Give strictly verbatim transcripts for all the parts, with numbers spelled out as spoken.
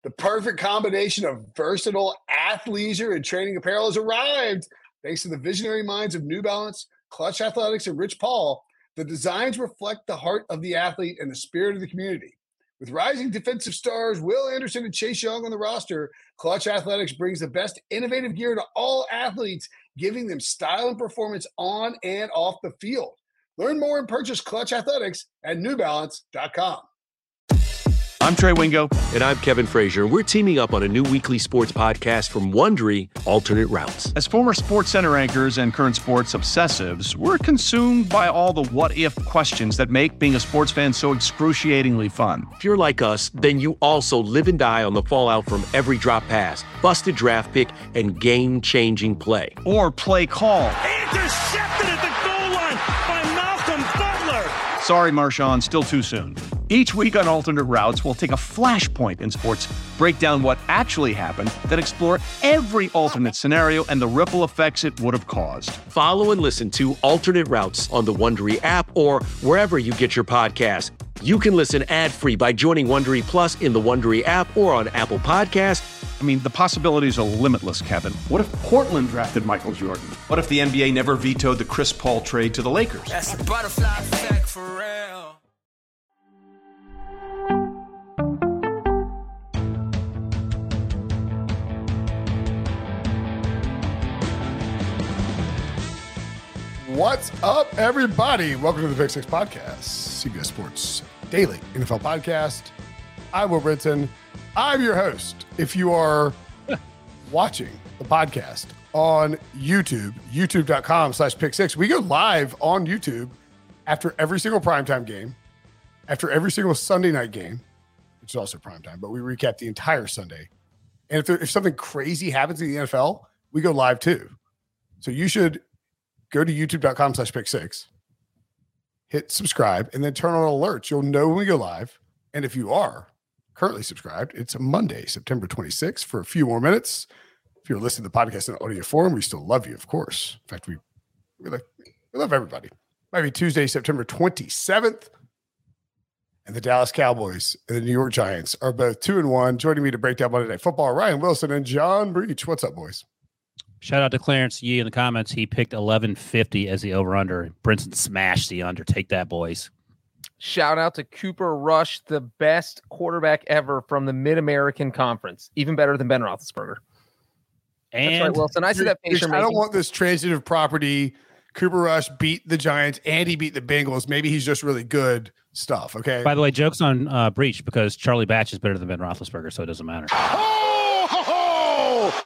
The perfect combination of versatile athleisure and training apparel has arrived. Thanks to the visionary minds of New Balance, Clutch Athletics, and Rich Paul, the designs reflect the heart of the athlete and the spirit of the community. With rising defensive stars Will Anderson and Chase Young on the roster, Clutch Athletics brings the best innovative gear to all athletes, giving them style and performance on and off the field. Learn more and purchase Clutch Athletics at new balance dot com. I'm Trey Wingo. And I'm Kevin Frazier. We're teaming up on a new weekly sports podcast from Wondery, Alternate Routes. As former Sports Center anchors and current sports obsessives, we're consumed by all the what-if questions that make being a sports fan so excruciatingly fun. If you're like us, then you also live and die on the fallout from every drop pass, busted draft pick, and game-changing play. Or play call. Intercepted at the goal line by Malcolm Butler. Sorry, Marshawn, still too soon. Each week on Alternate Routes, we'll take a flashpoint in sports, break down what actually happened, then explore every alternate scenario and the ripple effects it would have caused. Follow and listen to Alternate Routes on the Wondery app or wherever you get your podcasts. You can listen ad-free by joining Wondery Plus in the Wondery app or on Apple Podcasts. I mean, the possibilities are limitless, Kevin. What if Portland drafted Michael Jordan? What if the N B A never vetoed the Chris Paul trade to the Lakers? That's a butterfly effect for real. What's up, everybody? Welcome to the Pick Six Podcast, C B S Sports Daily N F L Podcast. I'm Will Brinson. I'm your host. If you are watching the podcast on YouTube, youtube.com slash pick six, we go live on YouTube after every single primetime game, after every single Sunday night game, which is also primetime, but we recap the entire Sunday. And if, there, if something crazy happens in the N F L, we go live too. So you should go to youtube.com slash pick six, hit subscribe, and then turn on alerts. You'll know when we go live. And if you are currently subscribed, it's a Monday, September twenty-sixth, for a few more minutes. If you're listening to the podcast in audio form, we still love you, of course. In fact, we we, like, we love everybody. Might be Tuesday, September twenty-seventh. And the Dallas Cowboys and the New York Giants are both two and one. Joining me to break down Monday Night Football, Ryan Wilson and John Breach. What's up, boys? Shout out to Clarence Yee in the comments. He picked eleven fifty as the over-under. Brinson smashed the under. Take that, boys. Shout out to Cooper Rush, the best quarterback ever from the Mid-American Conference. Even better than Ben Roethlisberger. And That's right, Wilson. I see that face. I don't want this transitive property. Cooper Rush beat the Giants and he beat the Bengals. Maybe he's just really good stuff, okay? By the way, joke's on uh, Breach because Charlie Batch is better than Ben Roethlisberger, so it doesn't matter. Oh, ho, ho!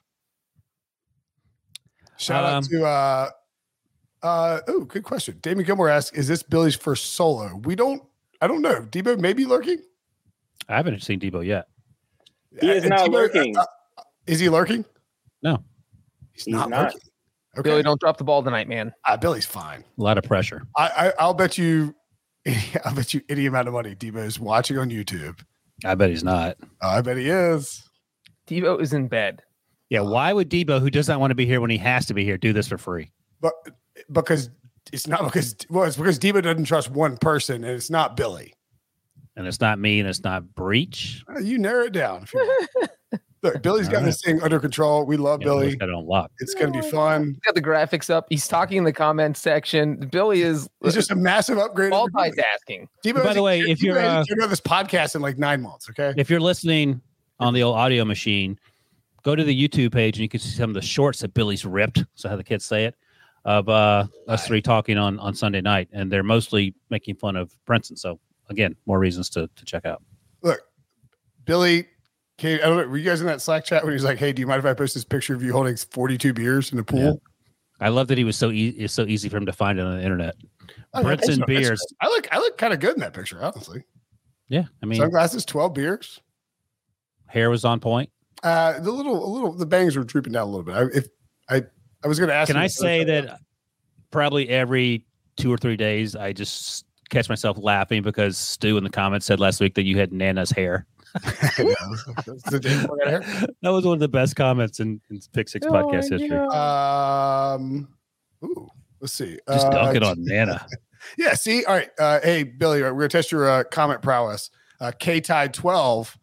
Shout Um, out to uh uh oh, good question. Damon Gilmore asks, is this Billy's first solo? We don't I don't know. Debo may be lurking. I haven't seen Debo yet. He is Uh, not Debo, lurking. uh, uh, is he lurking? No. He's, He's not, not. lurking. Okay. Billy, don't drop the ball tonight, man. Uh, Billy's fine. A lot of pressure. I, I I'll bet you I'll bet you any amount of money Debo is watching on YouTube. I bet he's not. Uh, I bet he is. Debo is in bed. Yeah, why would Debo, who does not want to be here when he has to be here, do this for free? But because it's not because well, it's because Debo doesn't trust one person, and it's not Billy. And it's not me, and it's not Breach. Uh, you narrow it down. If you want. Look, Billy's got All this thing under control. We love Yeah, Billy. got it on lock. It's going to be fun. He's got the graphics up. He's talking in the comments section. Billy is It's just a massive upgrade. over Billy. multitasking. Debo By the way, hasn't- if Debo you're, hasn't uh, turned on this podcast in like nine months, okay? If you're listening on the old audio machine, go to the YouTube page and you can see some of the shorts that Billy's ripped. So how the kids say it of uh, us three talking on, on Sunday night, and they're mostly making fun of Brinson. So again, more reasons to to check out. Look, Billy came. I don't know. Were you guys in that Slack chat when he was like, "Hey, do you mind if I post this picture of you holding forty-two beers in the pool?" Yeah. I love that he was so easy. It's so easy for him to find it on the internet. I mean, Brinson that's- beers. I look. I look kind of good in that picture, honestly. Yeah, I mean, Sunglasses, twelve beers. hair was on point. Uh, the little, a little, the bangs were drooping down a little bit. I, if I, I was going to ask. Can him I if- say that probably every two or three days I just catch myself laughing because Stu in the comments said last week that you had Nana's hair. The day before I got hair. That was one of the best comments in, in Pick Six Oh, podcast history. yeah. Um, ooh, let's see. Just Uh, dunking on Nana. Yeah. See. All right. Uh, hey, Billy, we're gonna test your uh, comment prowess. Uh, K Tide twelve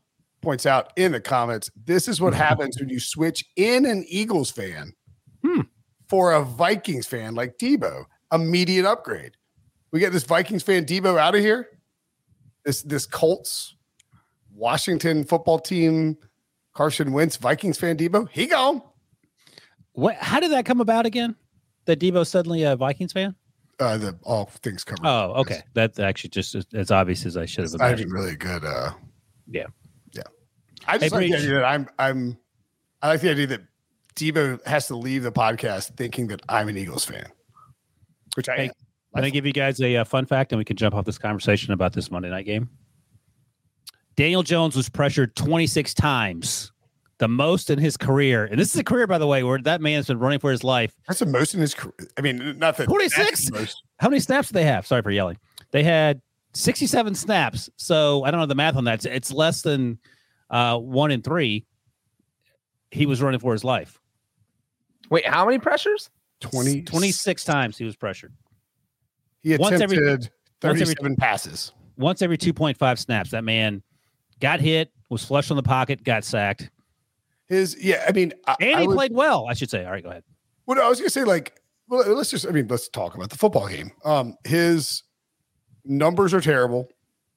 points out in the comments, this is what happens when you switch in an Eagles fan Hmm. for a Vikings fan like Debo. Immediate upgrade. We get this Vikings fan Debo out of here. This this Colts, Washington football team, Carson Wentz, Vikings fan Debo. He gone. What? How did that come about again? That Debo's suddenly a Vikings fan? Uh, the all things covered. Oh, okay. That's actually just as, as obvious as I should have It's not imagined. even really good. Uh, Yeah. yeah. I just Hey, like the Breach. idea that I'm I'm I like the idea that Debo has to leave the podcast thinking that I'm an Eagles fan, which I Hey, am. Let me give you guys a, uh fun fact, and we can jump off this conversation about this Monday night game. Daniel Jones was pressured twenty-six times, the most in his career. And this is a career, by the way, where that man has been running for his life. That's the most in his career. I mean, not that twenty-six? that's the most. How many snaps do they have? Sorry for yelling. They had sixty-seven snaps. So I don't know the math on that. It's, it's less than uh, one in three. He was running for his life. Wait, how many pressures? twenty, twenty-six times he was pressured. He once attempted every- once every- thirty-seven passes. Once every two point five snaps, that man got hit, was flushed on the pocket, got sacked. His yeah, I mean, I, And I he would- played well, I should say. All right, go ahead. Well, I was gonna say, like, well, let's just, I mean, let's talk about the football game. Um, his numbers are terrible.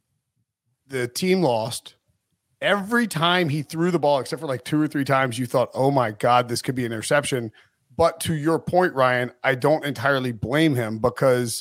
The team lost. Every time he threw the ball, except for like two or three times, you thought, oh my God, this could be an interception. But to your point, Ryan, I don't entirely blame him because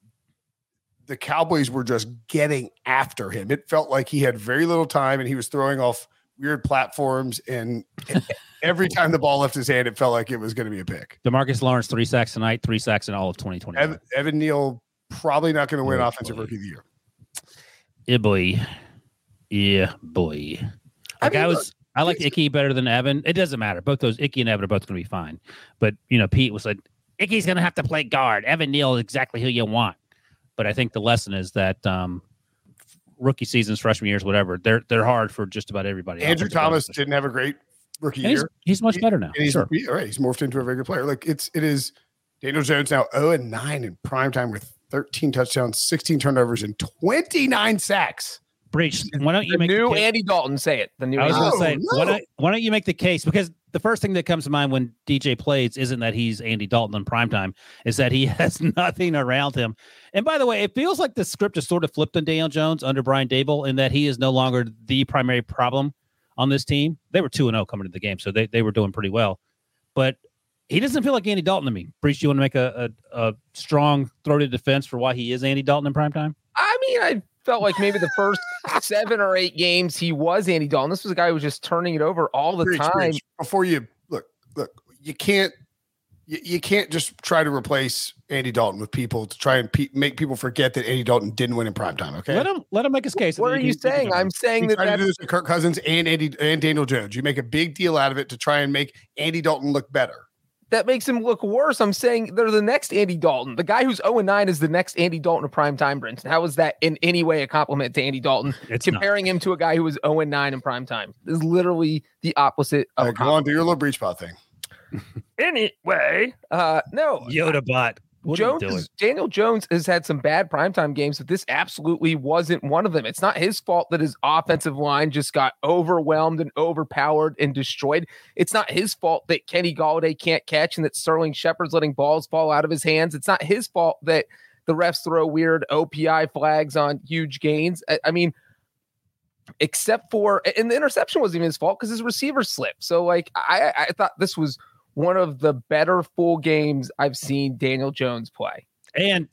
the Cowboys were just getting after him. It felt like he had very little time and he was throwing off weird platforms. And every time the ball left his hand, it felt like it was going to be a pick. DeMarcus Lawrence, three sacks tonight, three sacks in all of twenty twenty. Evan, Evan Neal probably not going to win Oh, Offensive boy. Rookie of the Year. Yeah, boy. Yeah, boy. I Like I, mean, was, I like Icky better than Evan. It doesn't matter. Both those Icky and Evan are both going to be fine. But you know, Pete was like, Icky's going to have to play guard. Evan Neal is exactly who you want. But I think the lesson is that um, rookie seasons, freshman years, whatever, they're they're hard for just about everybody. Andrew Offensive Thomas players. didn't have a great rookie And he's, year. he's much He- better now. And he's, Sure. he- all right, he's morphed into a very good player. Like it's it is Daniel Jones now zero and nine in prime time with thirteen touchdowns, sixteen turnovers, and twenty-nine sacks. Breach. Why don't you The make new the case? Andy Dalton, say it. The new I was Andy going to No, say, no. why, don't, why don't you make the case? Because the first thing that comes to mind when D J plays isn't that he's Andy Dalton in primetime, is that he has nothing around him. And by the way, it feels like the script is sort of flipped on Daniel Jones under Brian Dable in that he is no longer the primary problem on this team. They were two and oh coming to the game, so they, they were doing pretty well. But he doesn't feel like Andy Dalton to me. Breach, you want to make a, a, a strong throated defense for why he is Andy Dalton in primetime? I mean, I felt like maybe the first seven or eight games he was Andy Dalton. This was a guy who was just turning it over all the Preach, time. preach. Before you look, look, you can't you, you can't just try to replace Andy Dalton with people to try and pe- make people forget that Andy Dalton didn't win in prime time. Okay, Let him let him make his case. What and are then you can- can saying? jump in. I'm saying you that try to do that's, this to Kirk Cousins and Andy and Daniel Jones. You make a big deal out of it to try and make Andy Dalton look better. that makes him look worse. I'm saying they're the next Andy Dalton. The guy who's oh and nine is the next Andy Dalton of prime time, Brinson. How is that in any way a compliment to Andy Dalton? It's not. Comparing him to a guy who was oh and nine in prime time is literally the opposite All of right, a go on, do your little breach pot thing. Anyway, uh, no, Yoda bot. What Jones, are you doing? is- Daniel Jones has had some bad primetime games, but this absolutely wasn't one of them. It's not his fault that his offensive line just got overwhelmed and overpowered and destroyed. It's not his fault that Kenny Galladay can't catch and that Sterling Shepard's letting balls fall out of his hands. It's not his fault that the refs throw weird O P I flags on huge gains. I, I mean, except for, and the interception wasn't even his fault because his receiver slipped. So, like, I, I thought this was one of the better full games I've seen Daniel Jones play. And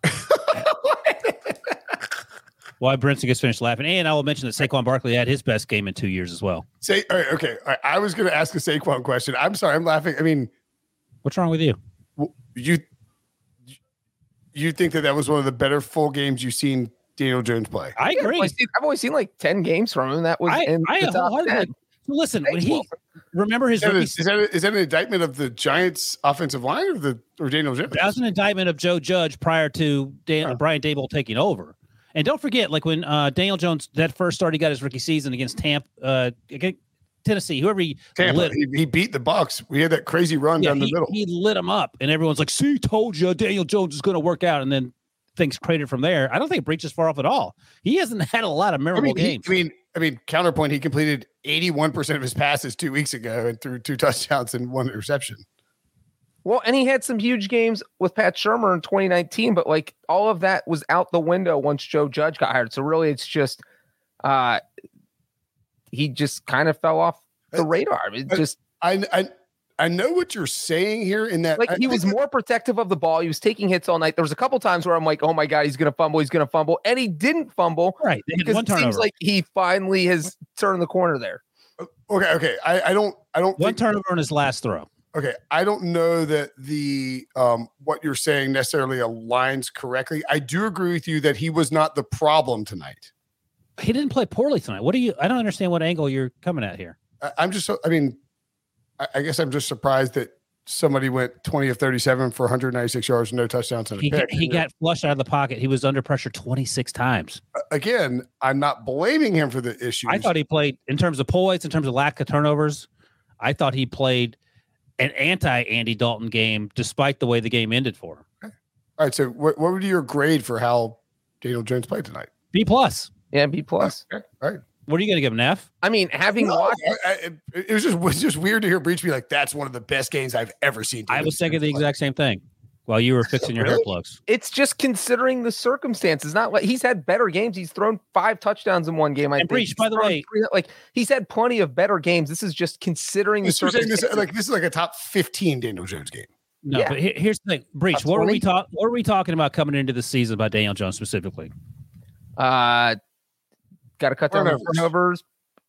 why Brinson gets finished laughing. And I will mention that Saquon Barkley had his best game in two years as well. Say, all right, okay. All right, I was going to ask a Saquon question. I'm sorry, I'm laughing. I mean, What's wrong with you? w- you you think that that was one of the better full games you've seen Daniel Jones play? I Yeah, I've, agree. only seen, I've only seen like ten games from him. That was I, in I the top wholeheartedly- ten. listen. When Thanks, he Wilson. remember his Is that, a, rookie, is, that a, is that an indictment of the Giants' offensive line or the or Daniel Jones? that was an indictment of Joe Judge prior to Dan, Huh. Brian Dable taking over. And don't forget, like when uh, Daniel Jones that first start he got his rookie season against Tampa, uh, against Tennessee, whoever he Tampa. lit, He, he beat the Bucks. We had that crazy run yeah, down the he, middle. he lit him up, and everyone's like, "See, told you, Daniel Jones is going to work out." And then things cratered from there. I don't think Breach is far off at all. He hasn't had a lot of I memorable mean, he, games. I mean, I mean, counterpoint, he completed eighty-one percent of his passes two weeks ago and threw two touchdowns and one interception. Well, and he had some huge games with Pat Shurmur in twenty nineteen, but like all of that was out the window once Joe Judge got hired. So really, it's just uh, he just kind of fell off the radar. It just I I I know what you're saying here in that like I, he was more protective of the ball. He was taking hits all night. There was a couple times where I'm like, oh my God, he's going to fumble. He's going to fumble. And he didn't fumble. Right. They had Because one it seems turnover. like he finally has turned the corner there. Okay, okay. I, I don't I don't One think, turnover on his last throw. okay. I don't know that the um what you're saying necessarily aligns correctly. I do agree with you that he was not the problem tonight. He didn't play poorly tonight. What do you? I don't understand what angle you're coming at here. I, I'm just so I mean, I, I guess I'm just surprised that somebody went twenty of thirty-seven for one hundred ninety-six yards, no touchdowns, and a He pick. got, he got flushed out of the pocket. He was under pressure twenty-six times. Again, I'm not blaming him for the issues. I thought he played in terms of poise, in terms of lack of turnovers. I thought he played an anti-Andy Dalton game, despite the way the game ended for him. All right. So, what, what would be your grade for how Daniel Jones played tonight? B plus. Yeah, B plus. Okay. All right. What are you going to give him, an F? I mean, having No, watched, I, I, it it was just it was just weird to hear Breach be like, "That's one of the best games I've ever seen." I was thinking the Jones exact same thing while you were fixing your hair Really? plugs. it's just considering the circumstances. Not like he's had better games. He's thrown five touchdowns in one game. I And think. Breach, He's by the thrown way- three- like he's had plenty of better games. This is just considering the This, you're saying this, circumstances. like this is like a top fifteen Daniel Jones game. No, Yeah. but here, here's the thing. Breach, Top what were twenty? we talk? What were we talking about coming into the season about Daniel Jones specifically? Uh, got to cut down the Turnovers. turnovers.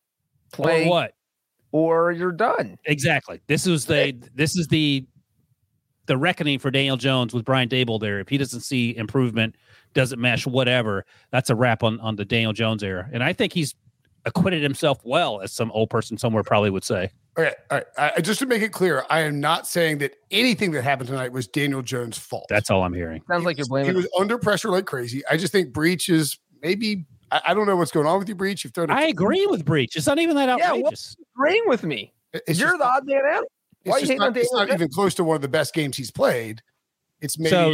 Play Or what? or you're done. Exactly. This is the this is the the reckoning for Daniel Jones with Brian Dable there. If he doesn't see improvement, doesn't mesh, whatever, that's a wrap on, on the Daniel Jones era. And I think he's acquitted himself well, as some old person somewhere probably would say. Okay, all right. I, I- just to make it clear, I am not saying that anything that happened tonight was Daniel Jones' fault. That's all I'm hearing. Sounds like you're He blaming. was under pressure like crazy. I just think Breach is maybe. I, I don't know what's going on with you, Breach. You've thrown. a- I agree with Breach. It's not even that Yeah, what- outrageous. agreeing with me. It's You're just the not- odd man out. It's Why are you just hating not, on it's Daniel not Jones? even close to one of the best games he's played. It's maybe so,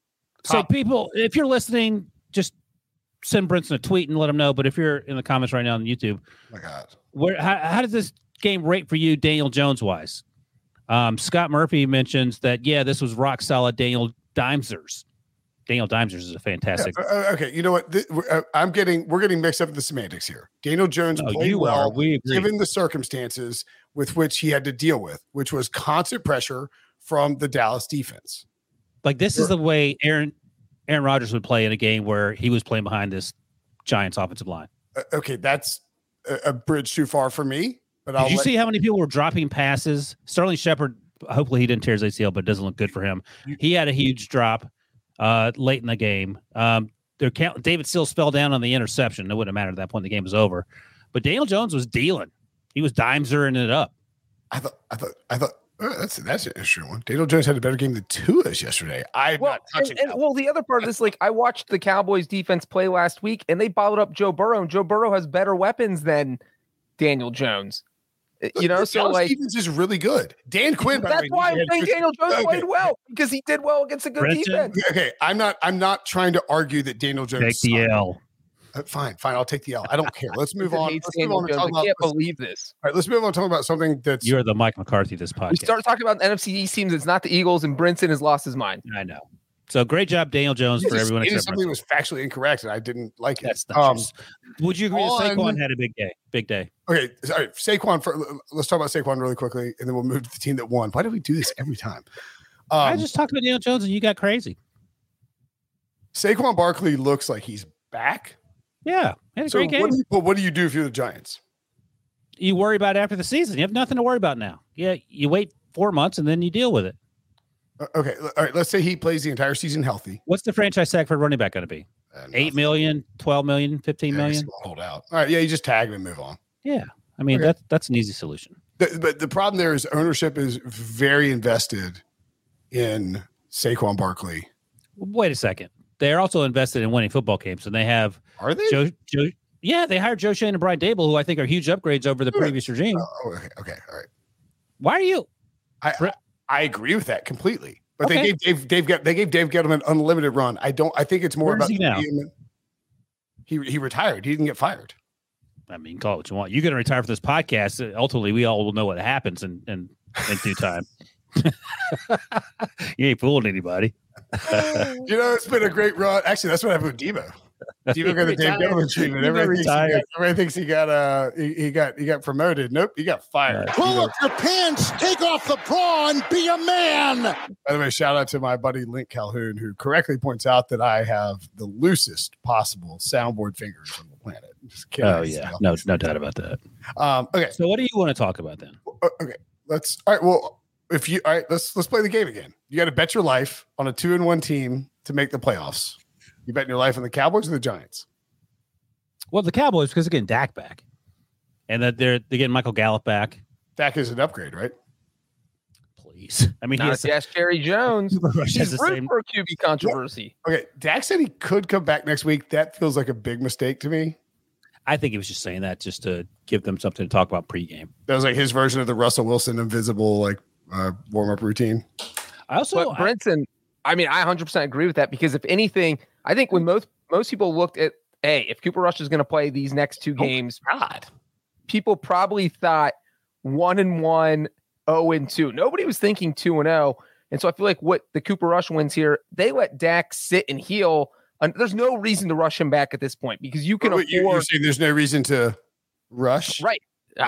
so top- people, if you're listening, just send Brinson a tweet and let him know. But if you're in the comments right now on YouTube, oh my God. where how, how does this game rate for you, Daniel Jones wise? Um, Scott Murphy mentions that yeah, this was rock solid. Daniel Dimesers. Daniel Dimesers is a fantastic. Yeah, uh, okay, you know what? Th- uh, I'm getting we're getting mixed up with the semantics here. Daniel Jones No, played you well, are. We agree. given the circumstances with which he had to deal with, which was constant pressure from the Dallas defense. Like this is the way Aaron Aaron Rodgers would play in a game where he was playing behind this Giants offensive line. Uh, okay, that's a, a bridge too far for me. But I'll Did you let- see how many people were dropping passes? Sterling Shepard, hopefully he didn't tear his A C L, but it doesn't look good for him. He had a huge drop uh, late in the game. Um, their count, David Sills fell down on the interception. It wouldn't have mattered at that point. The game was over. But Daniel Jones was dealing. He was dimesering it up. I thought, I thought, I thought uh, that's that's an interesting one. Daniel Jones had a better game than Tua's yesterday. I'm Well, not and, touching and, that. well, the other part of this, like I watched the Cowboys defense play last week, and they bottled up Joe Burrow, and Joe Burrow has better weapons than Daniel Jones. Uh, You know, The so Dallas like defense is really good. Dan Quinn. by the that's way, why I'm had saying just- Daniel Jones okay. played well because he did well against a good Brenton? defense. Okay, I'm not. I'm not trying to argue that Daniel Jones. Take the sucked. L. Uh, fine, fine. I'll take the L. I don't care. Let's move Brenton on. hates Let's move Daniel on. and Jones. talk I about, can't let's, believe this. all right, let's move on. Talking about something that's. You're the Mike McCarthy of this We podcast. start talking about N F C East teams. It's not the Eagles, and Brinson has lost his mind. I know. So great job, Daniel Jones, You for just everyone stated except something Brinson. was factually incorrect, and I didn't like it. That's not Um, true. Would you agree that on- Saquon had a big day? Big day. okay, sorry, Saquon. For, let's talk about Saquon really quickly, and then we'll move to the team that won. Why do we do this every time? Um, I just talked about Daniel Jones and you got crazy. Saquon Barkley looks like he's back. Yeah, had a So great game. what do you, but what do you do if you're the Giants? You worry about it after the season. You have nothing to worry about now. Yeah, you wait four months and then you deal with it. Uh, Okay, all right. Let's say he plays the entire season healthy. What's the franchise tag for running back going to be? Uh, Eight nothing. million, twelve million, fifteen Yeah, I guess million? he won't hold out. All right, yeah, you just tag him and move on. Yeah. I mean, Okay. that's that's an easy solution. The, but the problem there is ownership is very invested in Saquon Barkley. Wait a second. They're also invested in winning football games, and they have Are they? Joe. Joe yeah, they hired Joe Shane and Brian Dable, who I think are huge upgrades over the Sure. previous regime. Oh, okay, okay, all right. Why are you? I, I I agree with that completely. But Okay. they gave Dave, Dave get they gave Dave Gettleman an unlimited run. I don't. I think it's more Where is about he now? He he retired. He didn't get fired. I mean, call it what you want. You're going to retire from this podcast. Ultimately, we all will know what happens in, in, in due time. You ain't fooling anybody. You know, it's been a great run. Actually, that's what happened with Debo. Debo got the Dave Gettleman treatment. Everybody thinks, got, everybody thinks he got uh he, he got he got promoted. Nope, he got fired. Pull up your pants, take off the bra, and be a man. By the way, shout out to my buddy Link Calhoun, who correctly points out that I have the loosest possible soundboard fingers on the planet. Just kidding. Oh yeah, no, no doubt about that. Um, okay, so what do you want to talk about then? Okay, let's. All right, well, if you all right, let's let's play the game again. You got to bet your life on a two and one team to make the playoffs. You betting your life on the Cowboys or the Giants? Well, the Cowboys, because they're getting Dak back, and that they're they're getting Michael Gallup back. Dak is an upgrade, right? Please, I mean, Not he has yes, Jerry Jones. He's the root same. for Q B controversy. Okay, Dak said he could come back next week. That feels like a big mistake to me. I think he was just saying that just to give them something to talk about pregame. That was like his version of the Russell Wilson invisible like uh, warm up routine. I also, but Brinson, I, I mean, I one hundred percent agree with that because if anything, I think when most most people looked at, hey, if Cooper Rush is going to play these next two games, oh, God, people probably thought one and one, zero and two. Nobody was thinking two and zero, and so I feel like what the Cooper Rush wins here, they let Dak sit and heal. And there's no reason to rush him back at this point because you can Wait, afford. You're saying there's no reason to rush, right?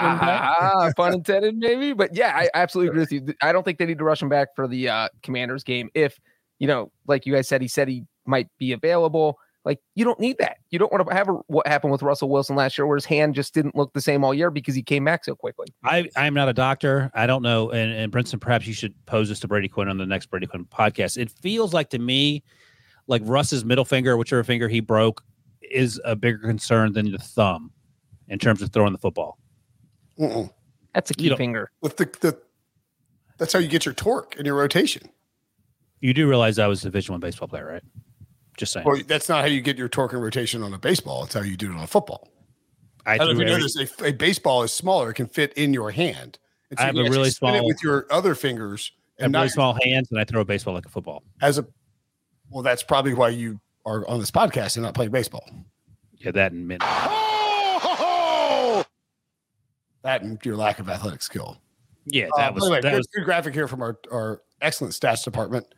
Ah, pun intended, maybe. But yeah, I absolutely agree with you. I don't think they need to rush him back for the uh, Commanders game. If, you know, like you guys said, he said he might be available. Like, you don't need that. You don't want to have a, what happened with Russell Wilson last year, where his hand just didn't look the same all year because he came back so quickly. I, I'm not a doctor. I don't know. And, and Brinson, perhaps you should pose this to Brady Quinn on the next Brady Quinn podcast. It feels like to me, like Russ's middle finger, whichever finger he broke, is a bigger concern than the thumb in terms of throwing the football. Mm-mm. That's a key You finger. With the, the that's how you get your torque and your rotation. You do realize I was a Division One baseball player, right? Just saying. Well, that's not how you get your torque and rotation on a baseball. It's how you do it on a football. I, I don't know if you know every, this. A, a baseball is smaller; it can fit in your hand. And so I have you a actually really spin it small- with your other fingers I have and really not small hands, and I throw a baseball like a football. as a. Well, that's probably why you are on this podcast and not playing baseball. Yeah, that and mid. That and your lack of athletic skill. Yeah, Uh, that by was the way, that good, was good graphic here from our, our excellent stats department.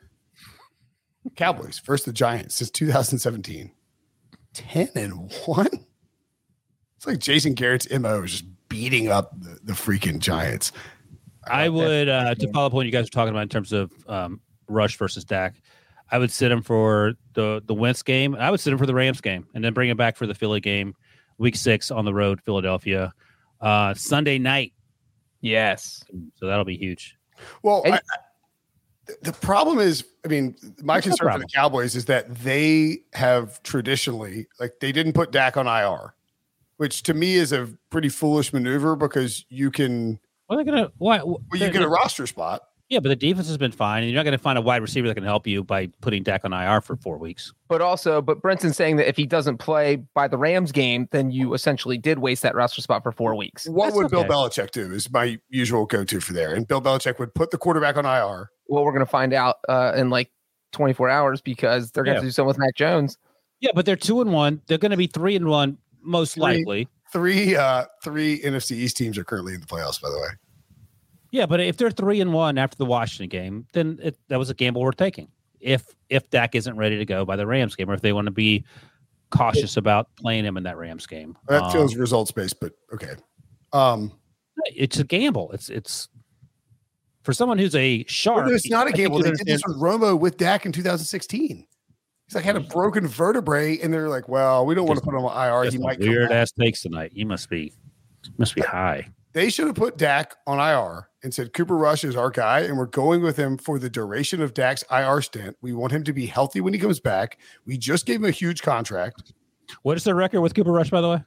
Cowboys versus the Giants since two thousand seventeen. ten and one. It's like Jason Garrett's M O is just beating up the, the freaking Giants. I would uh, to follow up on what you guys were talking about in terms of um, Rush versus Dak. I would sit him for the the Wentz game. I would sit him for the Rams game, and then bring him back for the Philly game, Week Six on the road, Philadelphia, uh, Sunday night. Yes. So that'll be huge. Well, And- I, I, the problem is, I mean, my What's the concern for problem? the Cowboys is that they have traditionally, like, they didn't put Dak on I R, which to me is a pretty foolish maneuver because you can, Well, they're gonna why? well, you get a roster spot. Yeah, but the defense has been fine, and you're not going to find a wide receiver that can help you by putting Dak on I R for four weeks. But also, but Brenson's saying that if he doesn't play by the Rams game, then you essentially did waste that roster spot for four weeks. What That's would Bill okay. Belichick do is my usual go-to for there. And Bill Belichick would put the quarterback on I R. Well, we're going to find out uh, in like twenty-four hours because they're going to Yeah. do something with Mac Jones. Yeah, but they're two and one. They're going to be three and one most Three. likely. Three, uh, three N F C East teams are currently in the playoffs, by the way. Yeah, but if they're three and one after the Washington game, then it, that was a gamble worth taking. If if Dak isn't ready to go by the Rams game, or if they want to be cautious about playing him in that Rams game, That Um, feels results based, but okay. Um, it's a gamble. It's it's for someone who's a sharp. Well, it's not a I think gamble. you They did this understand- with Romo with Dak in two thousand sixteen. He's like had a broken vertebrae, and they're like, "Well, we don't want to put him on I R. Just He some might come weird back." ass takes tonight. You must be must be high. They should have put Dak on I R and said Cooper Rush is our guy, and we're going with him for the duration of Dak's I R stint. We want him to be healthy when he comes back. We just gave him a huge contract. What is the record with Cooper Rush, by the way?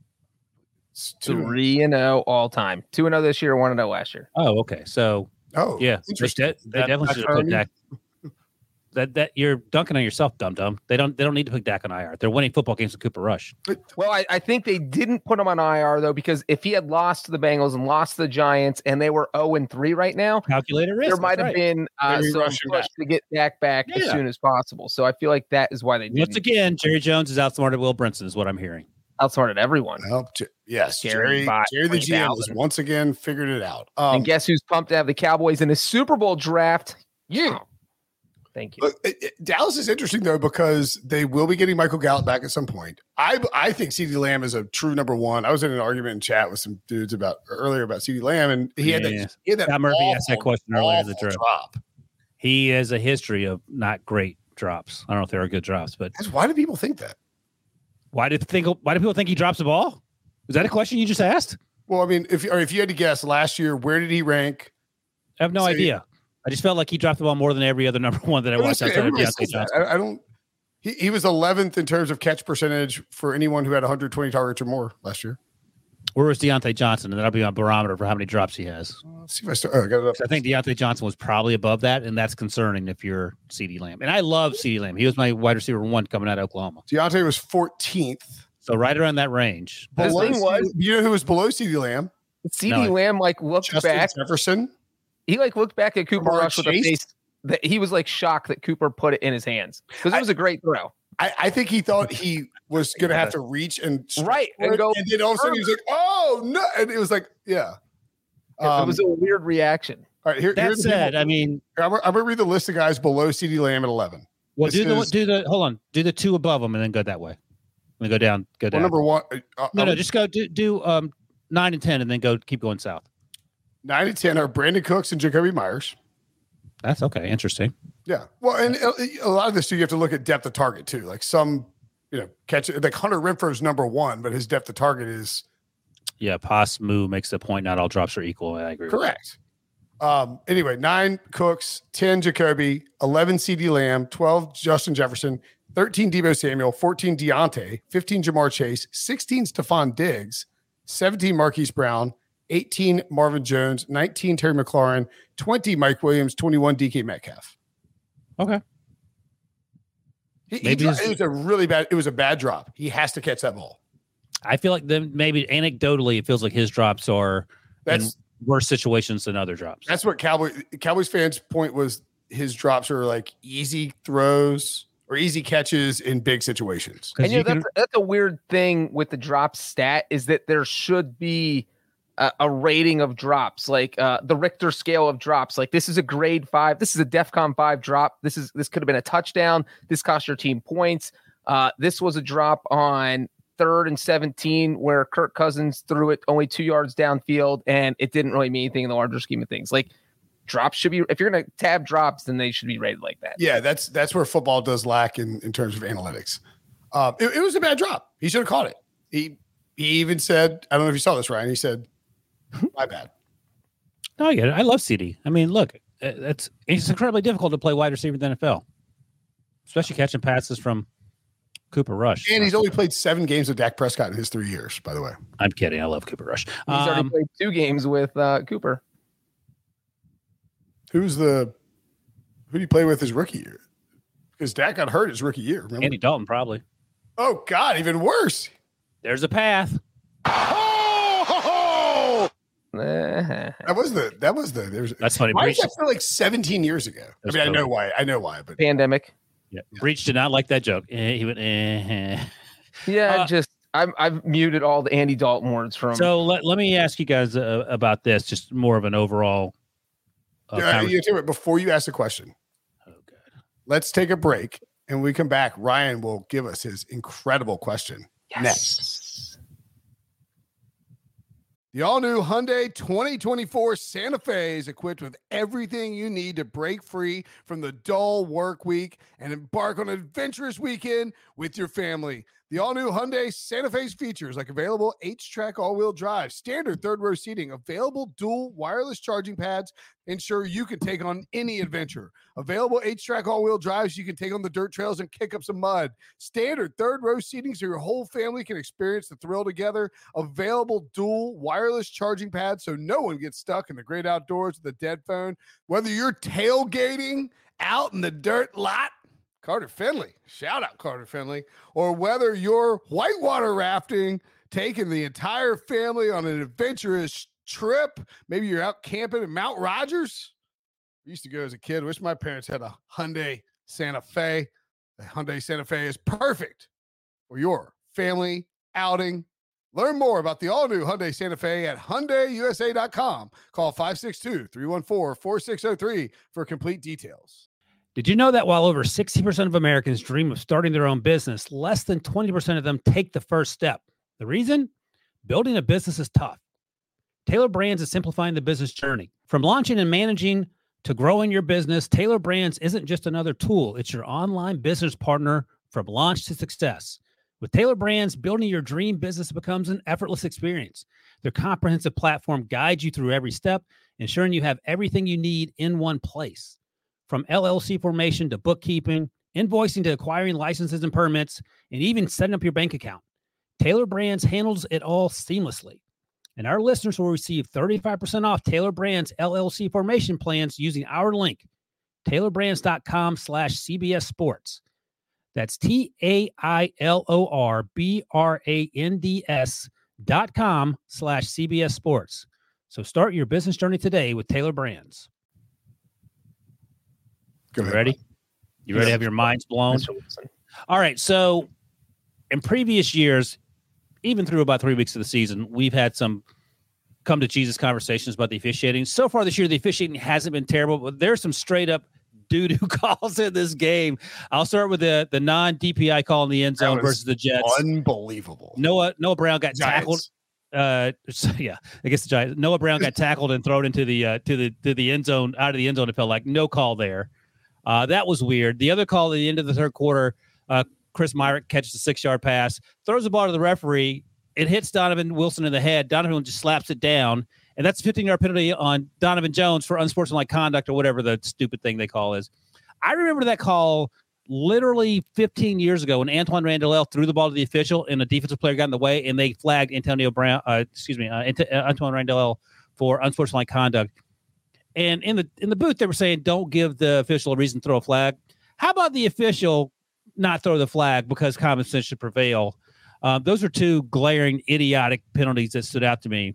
It's two- Three and zero all time. Two and zero this year. One and zero last year. Oh, okay. So Oh, yeah, they, interesting. de- they That- definitely that's should have put early. Dak. That that you're dunking on yourself, dum dum. They don't they don't need to put Dak on I R. They're winning football games with Cooper Rush. Well, I, I think they didn't put him on I R though, because if he had lost to the Bengals and lost to the Giants, and they were zero and three right now, Calculated risk. there might have that's right. been uh, Maybe some rush him push back. to get Dak back as Yeah. soon as possible. So I feel like that is why they did. Once again, Jerry Jones is outsmarted Will Brinson, is what I'm hearing. outsmarted everyone. Well, J- yes, Jerry Jerry, bought Jerry the G M has twenty thousand. once again figured it out. Um, And guess who's pumped to have the Cowboys in a Super Bowl draft? Yeah. Thank you. Look, it, it- Dallas is interesting though because they will be getting Michael Gallup back at some point. I I think CeeDee Lamb is a true number one. I was in an argument in chat with some dudes about earlier about CeeDee Lamb, and he had Yeah. that, he had that Scott Murphy awful, asked that question earlier in the awful draft. drop. He has a history of not great drops. I don't know if they are good drops, but That's- Why do people think that? why do think why do people think he drops the ball? Is that a question you just asked? Well, I mean, if or if you had to guess last year, where did he rank? I have no So- idea. I just felt like he dropped the ball more than every other number one that I watched outside of Everybody Deontay says that. Johnson. I, I don't. He, he was eleventh in terms of catch percentage for anyone who had one hundred twenty targets or more last year. Where was Deontay Johnson? And that'll be my barometer for how many drops he has. Let's see if I start. Oh, I got it up. I think Deontay Johnson was probably above that, and that's concerning if you're CeeDee Lamb. And I love CeeDee Lamb. He was my wide receiver one coming out of Oklahoma. Deontay was fourteenth. So right around that range. The Below thing was- C D you know who was below CeeDee Lamb? CeeDee No. Lamb like looked Justin back. Jefferson. He like looked back at Cooper Jamar Rush with a Chase? face that he was like shocked that Cooper put it in his hands because it I- was a great throw. I, I think he thought he was going to have to reach and Right, and and, go then all of a sudden he was like, "Oh no!" And it was like, "Yeah." Um, it was a weird reaction. all right, here, That here's the said, people- I mean, I'm, I'm going to read the list of guys below CeeDee Lamb at eleven. well, This do the is- do the hold on, do the two above them, and then go that way. And then go down, go Well, down. number one, uh, no, uh, no, just go do do um nine and ten, and then go keep going south. nine and ten are Brandon Cooks and Jacoby Myers. That's okay. Interesting. Yeah. Well, and a a lot of this too, you have to look at depth of target too. Like some, you know, catch like Hunter Renfro's number one, but his depth of target is Yeah, Pass Moo makes the point. Not all drops are equal. I agree. with correct. Um, anyway, nine Cooks, ten Jacoby, eleven CeeDee Lamb, twelve Justin Jefferson, thirteen Deebo Samuel, fourteen Deontay, fifteen Jamar Chase, sixteen Stephon Diggs, seventeen Marquise Brown, eighteen Marvin Jones, nineteen Terry McLaurin, twenty Mike Williams, twenty-one D K Metcalf. that. Okay. He, he Maybe dro- his- it was a really bad. It was a bad drop. He has to catch that ball. I feel like then maybe anecdotally, it feels like his drops are in That's worse situations than other drops. that's what Cowboy Cowboys fans' point was. His drops are like easy throws or easy catches in big situations. Because And you you know, can, that's, that's a weird thing with the drop stat is that there should be a, a rating of drops, like uh, the Richter scale of drops. Like this is a grade five. This is a DEFCON five drop. This is this could have been a touchdown. This cost your team points. Uh, this was a drop on third and seventeen where Kirk Cousins threw it only two yards downfield, and it didn't really mean anything in the larger scheme of things. Like drops should be, if you're going to tab drops, then they should be rated like that. Yeah, that's that's where football does lack in, in terms of analytics. Um, it, it was a bad drop. He should have caught it. He he even said, I don't know if you saw this, Ryan. He said, "My bad." no, I get it. I love C D. I mean, look, uh, it's it's incredibly difficult to play wide receiver in the N F L, especially catching passes from Cooper Rush. And he's only played seven games with Dak Prescott in his three years. By the way, I'm kidding. I love Cooper Rush. He's already Um, played two games with uh, Cooper. who's the who did he play with his rookie year? Because Dak got hurt his rookie year. Remember? Andy Dalton probably. Oh God, even worse. There's a path. Oh, Eh, that was the that was the. There was, That's funny. why Breach, does that feel like seventeen years ago? I That's mean, I know COVID. why. I know why, but Pandemic. yeah. Breach did not like that joke. Eh, he went. Eh, eh. Yeah, Uh, just I've I've muted all the Andy Dalton words from. So let, let me ask you guys uh, about this. Just more of an overall. Uh, Yeah, conver- you tell me, before you ask the question, oh, God. let's take a break. And when we come back, Ryan will give us his incredible question next. The all-new Hyundai twenty twenty-four Santa Fe is equipped with everything you need to break free from the dull work week and embark on an adventurous weekend with your family. The all-new Hyundai Santa Fe's features like available H-Track all-wheel drive, standard third-row seating, available dual wireless charging pads, ensure you can take on any adventure. Available H-Track all-wheel drives, you can take on the dirt trails and kick up some mud. Standard third-row seating so your whole family can experience the thrill together. Available dual wireless charging pads so no one gets stuck in the great outdoors with a dead phone. Whether you're tailgating out in the dirt lot, Carter Finley, shout out Carter Finley, or whether you're whitewater rafting, taking the entire family on an adventurous trip, maybe you're out camping in Mount Rogers. I used to go as a kid. Wish my parents had a Hyundai Santa Fe. The Hyundai Santa Fe is perfect for your family outing. Learn more about the all-new Hyundai Santa Fe at Hyundai U S A dot com. Call five six two, three one four, four six zero three for complete details. Did you know that while over sixty percent of Americans dream of starting their own business, less than twenty percent of them take the first step? The reason? Building a business is tough. Taylor Brands is simplifying the business journey. From launching and managing to growing your business, Taylor Brands isn't just another tool. It's your online business partner from launch to success. With Taylor Brands, building your dream business becomes an effortless experience. Their comprehensive platform guides you through every step, ensuring you have everything you need in one place. From L L C formation to bookkeeping, invoicing to acquiring licenses and permits, and even setting up your bank account, Taylor Brands handles it all seamlessly. And our listeners will receive thirty-five percent off Taylor Brands L L C formation plans using our link, taylorbrands.com slash CBS Sports. That's T A I L O R B R A N D S dot com slash CBS Sports. So start your business journey today with Taylor Brands. Go You ahead. ready? You ready to have your minds blown? All right. So in previous years, even through about three weeks of the season, we've had some come to Jesus conversations about the officiating. So far this year, the officiating hasn't been terrible, but there's some straight up doo-doo calls in this game. I'll start with the, the non-D P I call in the end zone That was versus the Jets. Unbelievable. Noah Noah Brown got Giants. tackled. Uh, so, yeah, I guess the Giants. Noah Brown got tackled and thrown into the uh, to the to the end zone, out of the end zone. It felt like no call there. Uh, that was weird. The other call at the end of the third quarter, uh, Chris Myrick catches a six-yard pass, throws the ball to the referee. It hits Donovan Wilson in the head. Donovan just slaps it down, and that's a fifteen-yard penalty on Donovan Jones for unsportsmanlike conduct or whatever the stupid thing they call is. I remember that call literally fifteen years ago when Antoine Randall threw the ball to the official and a defensive player got in the way, and they flagged Antonio Brown, uh, excuse me, uh, Ant- uh, Antoine Randall for unsportsmanlike conduct. And in the in the booth, they were saying, don't give the official a reason to throw a flag. How about the official not throw the flag because common sense should prevail? Uh, those are two glaring, idiotic penalties that stood out to me.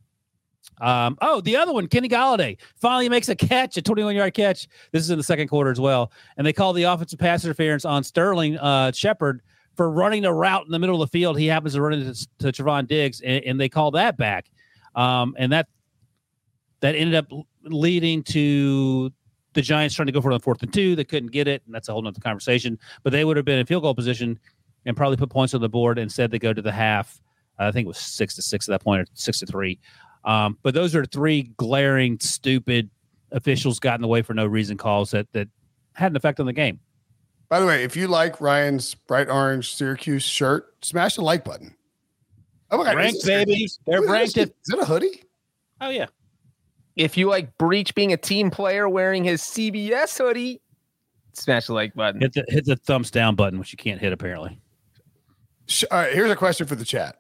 Um, oh, the other one, Kenny Golladay finally makes a catch, a twenty-one-yard catch. This is in the second quarter as well. And they call the offensive pass interference on Sterling uh, Shepard for running a route in the middle of the field. He happens to run into to Trevon Diggs, and, and they call that back. Um, and that that ended up leading to the Giants trying to go for it on fourth and two. They couldn't get it, and that's a whole nother conversation. But they would have been in field goal position and probably put points on the board. Instead, they go to the half. Uh, I think it was six to six at that point, or six to three. Um, but those are three glaring, stupid officials got in the way for no reason calls that that had an effect on the game. By the way, if you like Ryan's bright orange Syracuse shirt, smash the like button. Oh my God. Ranked, is this- baby. They're Look at ranked this. at. Is it a hoodie? Oh, yeah. If you like Breach being a team player wearing his C B S hoodie, smash the like button. Hit the, hit the thumbs down button, which you can't hit, apparently. Sh- All right, here's a question for the chat.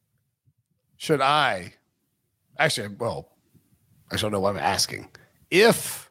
Should I actually, well, I don't know what I'm asking. If,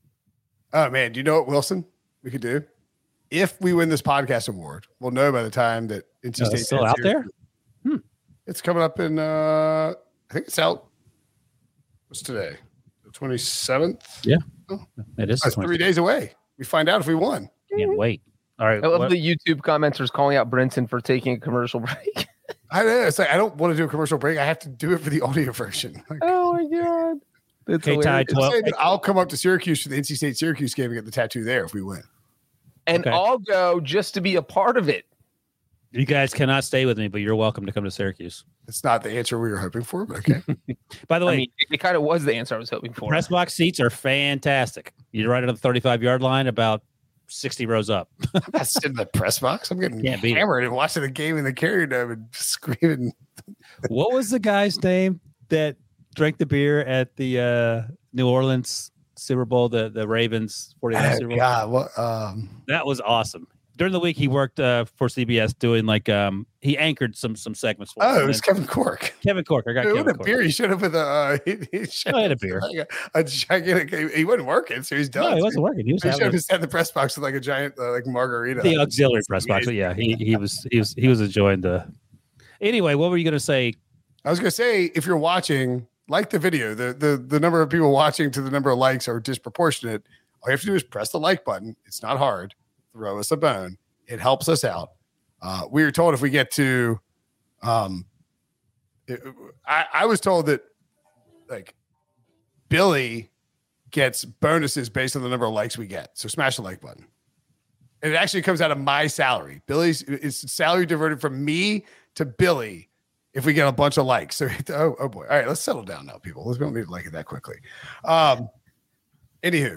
oh man, do you know what, Wilson, we could do? If we win this podcast award, we'll know by the time that N C Uh, State still out there? Hmm. It's coming up in, uh, I think it's out. What's today? The twenty-seventh? Yeah. Oh, It is. that's three days away. We find out if we won. Can't wait. All right. I love what- the YouTube commenters calling out Brinson for taking a commercial break. I know. It's like, I don't want to do a commercial break. I have to do it for the audio version. Like, Oh my god. That's Okay, Ty, hilarious. It's Well, saying that I'll come up to Syracuse for the N C State Syracuse game and get the tattoo there if we win. And Okay. I'll go just to be a part of it. You guys cannot stay with me, but you're welcome to come to Syracuse. It's not the answer we were hoping for, but okay. By the way, I mean, it, it kind of was the answer I was hoping for. press box seats are fantastic. You're right on the thirty-five yard line, about sixty rows up. I'm not sitting in the press box. I'm getting Can't beat it. hammered and watching the game in the carrier dome and screaming. What was the guy's name that drank the beer at the uh, New Orleans Super Bowl, the, the Ravens forty-nine Oh, Super Bowl? God, what? Um, That was awesome. During the week, he worked uh, for C B S doing like um, he anchored some some segments. For us. oh, it And was then Kevin Cork. Kevin Cork. I got Dude, Kevin what a Cork. beer he showed up with a. Uh, he, he showed I had a up beer. with like a, a gigantic. He wasn't working, so he's done. No, he wasn't working. He was He having showed a- us at the press box with like a giant uh, like margarita. the auxiliary press box. But yeah, he he was he was he was enjoying the. Anyway, what were you going to say? I was gonna say, if you're watching, like the video. The the the number of people watching to the number of likes are disproportionate. All you have to do is press the like button. It's not hard. Throw us a bone. It helps us out. Uh, we were told if we get to Um, it, I, I was told that like Billy gets bonuses based on the number of likes we get. So smash the like button. And it actually comes out of my salary. Billy's it's salary diverted from me to Billy if we get a bunch of likes. So oh, oh boy. All right, let's settle down now, people. Let's don't need to like it that quickly. Um, anywho.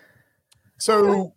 So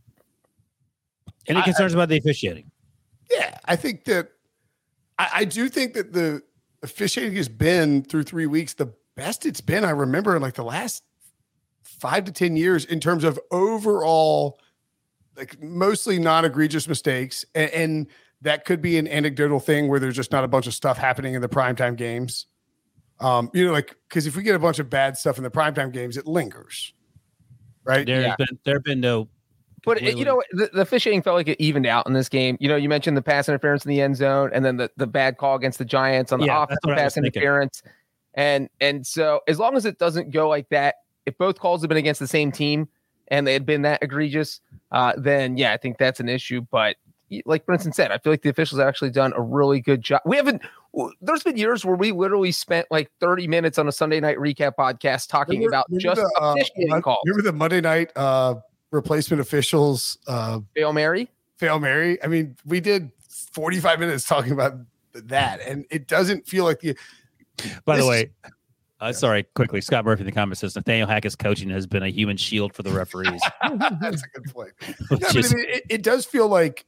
any I, concerns I, about the officiating? Yeah, I think that I, I do think that the officiating has been through three weeks the best it's been. I remember in like the last five to ten years in terms of overall, like mostly non-egregious mistakes. And, and that could be an anecdotal thing where there's just not a bunch of stuff happening in the primetime games. Um, you know, like, because if we get a bunch of bad stuff in the primetime games, it lingers. Right. There's yeah. been there have been no But it, you know, the, the officiating felt like it evened out in this game. You know, you mentioned the pass interference in the end zone, and then the, the bad call against the Giants on the yeah, offensive pass interference. And and so as long as it doesn't go like that, if both calls have been against the same team and they had been that egregious, uh, then yeah, I think that's an issue. But like Brinson said, I feel like the officials have actually done a really good job. We haven't. There's been years where we literally spent like thirty minutes on a Sunday night recap podcast talking remember, about remember just the, uh, officiating calls. Remember the Monday night uh, replacement officials uh, Hail Mary? Hail Mary. I mean, we did forty-five minutes talking about that, and it doesn't feel like the. By the way, uh, sorry, quickly, Scott Murphy in the comment says Nathaniel Hackett's coaching has been a human shield for the referees. That's a good point. No, but I mean, it, it does feel like,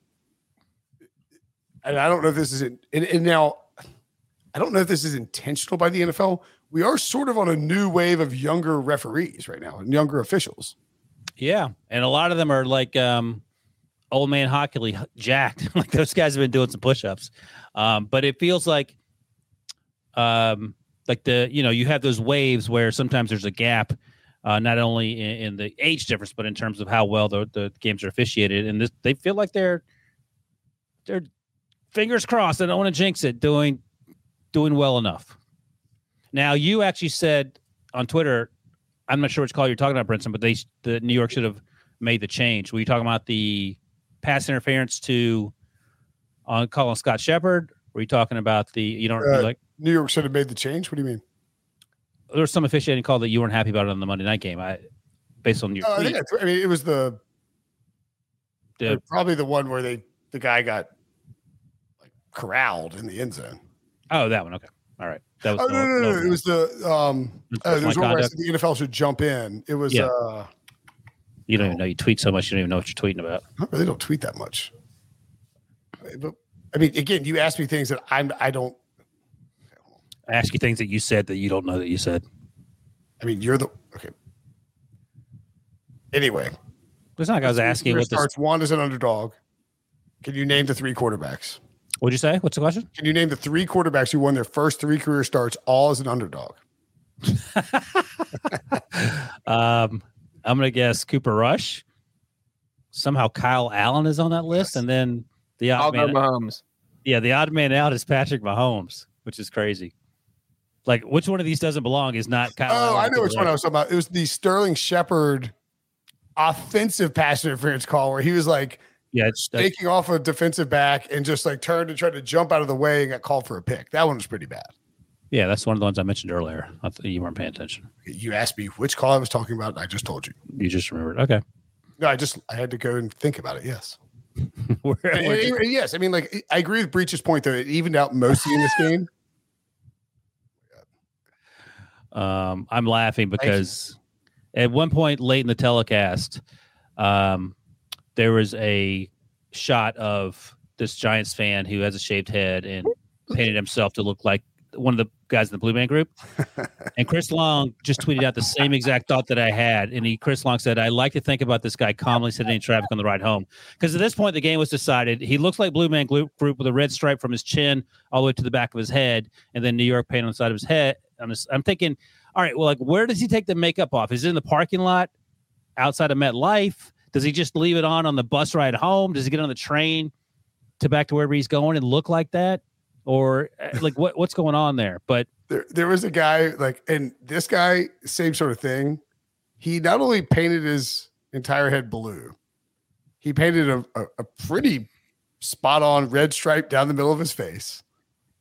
and I don't know if this is in, and, and now I don't know if this is intentional by the N F L. We are sort of on a new wave of younger referees right now and younger officials. Yeah, and a lot of them are like um, old man Hockley, jacked. Like those guys have been doing some push-ups, um, but it feels like. Um, like the, you know, you have those waves where sometimes there's a gap, uh, not only in, in the age difference, but in terms of how well the, the games are officiated. And this, they feel like they're, they're fingers crossed. I don't want to jinx it, doing, doing well enough. Now, you actually said on Twitter, I'm not sure which call you're talking about, Brinson, but they, the New York should have made the change. Were you talking about the pass interference to on calling Scott Shepard? Were you talking about the, you don't uh, like, New York should have made the change? What do you mean? There was some officiating call that you weren't happy about on the Monday night game. I, based on your uh, tweet. I, think I mean, it was the, the probably the one where they the guy got like corralled in the end zone. Oh, that one. Okay, all right. That was oh, no, no, no, no. It was the um. Uh, there was one where I said the N F L should jump in. It was. Yeah. uh You don't even know. You tweet so much, you don't even know what you're tweeting about. I really don't tweet that much. But I mean, again, you ask me things that I'm. I don't. I ask you things that you said that you don't know that you said. I mean, you're the okay. Anyway, it's not like I was asking what starts. One is an underdog. Can you name the three quarterbacks? What'd you say? What's the question? Can you name the three quarterbacks who won their first three career starts all as an underdog? um, I'm gonna guess Cooper Rush. Somehow Kyle Allen is on that list, yes. And then the odd I'll man, go Mahomes. Yeah, the odd man out is Patrick Mahomes, which is crazy. Like, which one of these doesn't belong is not Kyle. Oh, Allen I know which one I was talking about. It was the Sterling Shepard offensive pass interference call where he was like, yeah, it's taking off a defensive back and just like turned and tried to jump out of the way and got called for a pick. That one was pretty bad. Yeah, that's one of the ones I mentioned earlier. I thought you weren't paying attention. You asked me which call I was talking about, and I just told you. You just remembered. Okay. No, I just I had to go and think about it. Yes. we're, and, we're and, and yes, I mean, like I agree with Breach's point though. It evened out mostly in this game. Um, I'm laughing because at one point late in the telecast, um, there was a shot of this Giants fan who has a shaved head and painted himself to look like one of the guys in the Blue Man Group. And Chris Long just tweeted out the same exact thought that I had. And he, Chris Long said, I like to think about this guy calmly sitting in traffic on the ride home. Because at this point, the game was decided. He looks like Blue Man Group with a red stripe from his chin all the way to the back of his head. And then New York paint on the side of his head. On his, I'm thinking, all right, well, like, where does he take the makeup off? Is it in the parking lot outside of MetLife? Does he just leave it on on the bus ride home? Does he get on the train to back to wherever he's going and look like that? Or like what, what's going on there? But there, there was a guy like, and this guy, same sort of thing. He not only painted his entire head blue, he painted a, a, a pretty spot on red stripe down the middle of his face.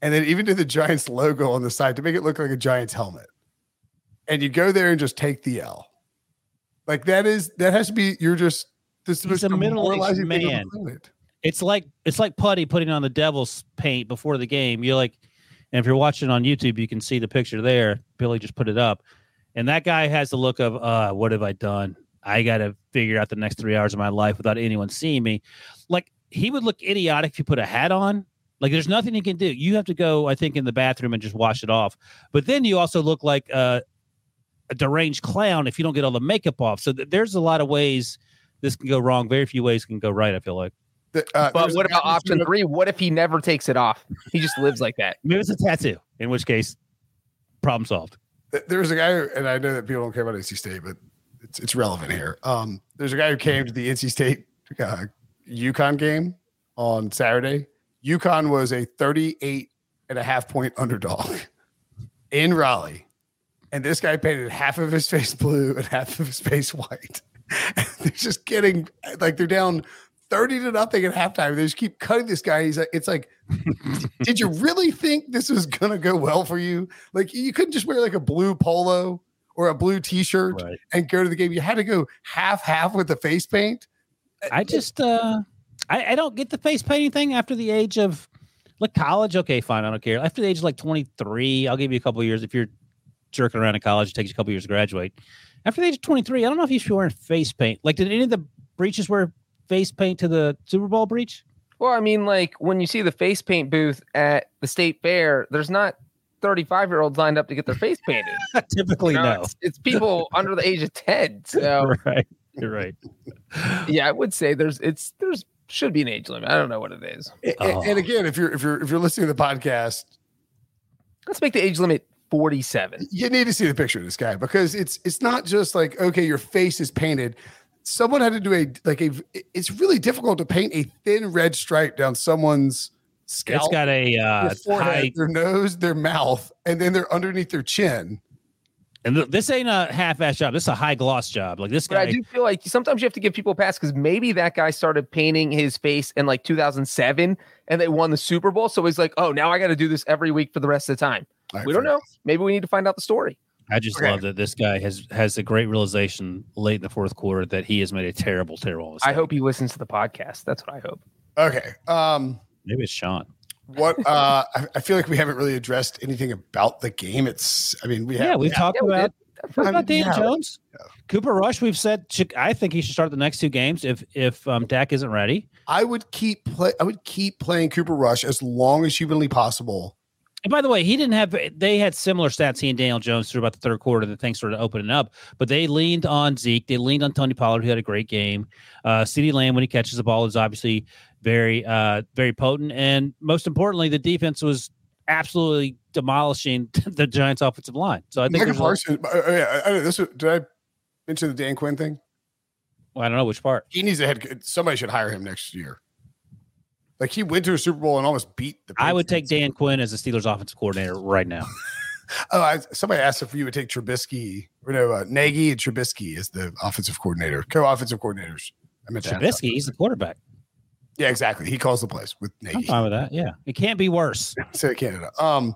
and then even did the Giants logo on the side to make it look like a Giants helmet. And you go there and just take the L. Like that is that has to be you're just this He's is a middle-aged man. It's like it's like Putty putting on the Devil's paint before the game. You're like, and if you're watching on YouTube, you can see the picture there. Billy just put it up, and that guy has the look of, uh, what have I done? I got to figure out the next three hours of my life without anyone seeing me. Like he would look idiotic if you put a hat on. Like there's nothing he can do. You have to go, I think, in the bathroom and just wash it off. But then you also look like uh, a deranged clown if you don't get all the makeup off. So th- there's a lot of ways this can go wrong. Very few ways can go right, I feel like. The, uh, but what about option three? What if he never takes it off? He just lives like that. Maybe it's a tattoo, in which case, problem solved. There's a guy, and I know that people don't care about N C State, but it's it's relevant here. Um, there's a guy who came to the N C State uh, UConn game on Saturday. UConn was a thirty-eight and a half point underdog in Raleigh. And this guy painted half of his face blue and half of his face white. And they're just getting, like, they're down thirty to nothing at halftime. They just keep cutting this guy. He's like, it's like, did you really think this was going to go well for you? Like, you couldn't just wear like a blue polo or a blue t-shirt right. and go to the game. You had to go half, half with the face paint. I just, uh, I, I don't get the face painting thing after the age of like college. Okay, fine. I don't care. After the age of like twenty-three, I'll give you a couple of years. If you're jerking around in college, it takes you a couple of years to graduate. After the age of twenty-three, I don't know if you should be wearing face paint. Like, did any of the breaches wear face paint to the Super Bowl breach? Well, I mean, like when you see the face paint booth at the state fair, there's not thirty-five year olds lined up to get their face painted. Typically, you know, no. It's, it's people under the age of ten. So, right. You're right. Yeah, I would say there's it's there's should be an age limit. I don't know what it is. And, oh. and again, if you're if you're if you're listening to the podcast, let's make the age limit forty-seven. You need to see the picture of this guy because it's it's not just like, okay, your face is painted. Someone had to do a like a. It's really difficult to paint a thin red stripe down someone's scalp. It's got a uh, their forehead, high, their nose, their mouth, and then they're underneath their chin. And th- this ain't a half-ass job. This is a high gloss job. Like this guy. But I do feel like sometimes you have to give people a pass because maybe that guy started painting his face in like two thousand seven and they won the Super Bowl. So he's like, oh, now I got to do this every week for the rest of the time. Right, we don't know. Maybe we need to find out the story. I just okay. love that this guy has has a great realization late in the fourth quarter that he has made a terrible, terrible mistake. I hope he listens to the podcast. That's what I hope. Okay. Um, Maybe it's Sean. What uh, I, I feel like we haven't really addressed anything about the game. It's, I mean, we have, yeah, we've we talked have, about, we about Dan yeah. Jones, yeah. Cooper Rush. We've said I think he should start the next two games if if um, Dak isn't ready. I would keep play. I would keep playing Cooper Rush as long as humanly possible. And by the way, he didn't have. They had similar stats. He and Daniel Jones through about the third quarter. That things started opening up, but they leaned on Zeke. They leaned on Tony Pollard, who had a great game. Uh, CeeDee Lamb, when he catches the ball, is obviously very, uh, very potent. And most importantly, the defense was absolutely demolishing the Giants' offensive line. So I think Micah Parsons. A, uh, yeah, I, I, this, did I mention the Dan Quinn thing? Well, I don't know which part. He needs a head. Somebody should hire him next year. Like he went to a Super Bowl and almost beat the. I would take Dan Quinn as the Steelers' offensive coordinator right now. oh, I, somebody asked if you would take Trubisky or no uh, Nagy and Trubisky as the offensive coordinator, co-offensive coordinators. I meant Trubisky. He's the quarterback. Yeah, exactly. He calls the plays with Nagy. I'm fine with that. Yeah, it can't be worse. Say Canada. Um,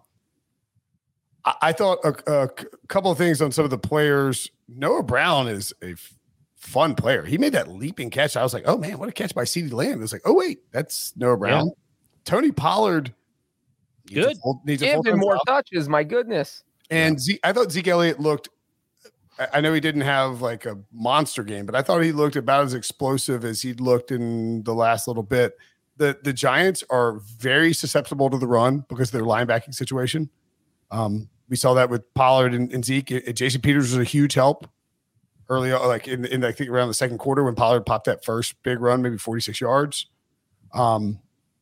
I, I thought a, a couple of things on some of the players. Noah Brown is a fun player. He made that leaping catch. I was like, oh man, what a catch by CeeDee Lamb. It was like, oh wait, that's Noah Brown. Yeah. Tony Pollard needs good. A full, needs Give him more touches. My goodness. And Zeke, I thought Zeke Elliott looked. I know he didn't have like a monster game, but I thought he looked about as explosive as he'd looked in the last little bit. The the Giants are very susceptible to the run because of their linebacking situation. Um, we saw that with Pollard and, and Zeke. It, Jason Peters was a huge help early, like in, in I think around the second quarter when Pollard popped that first big run, maybe forty-six yards. Um,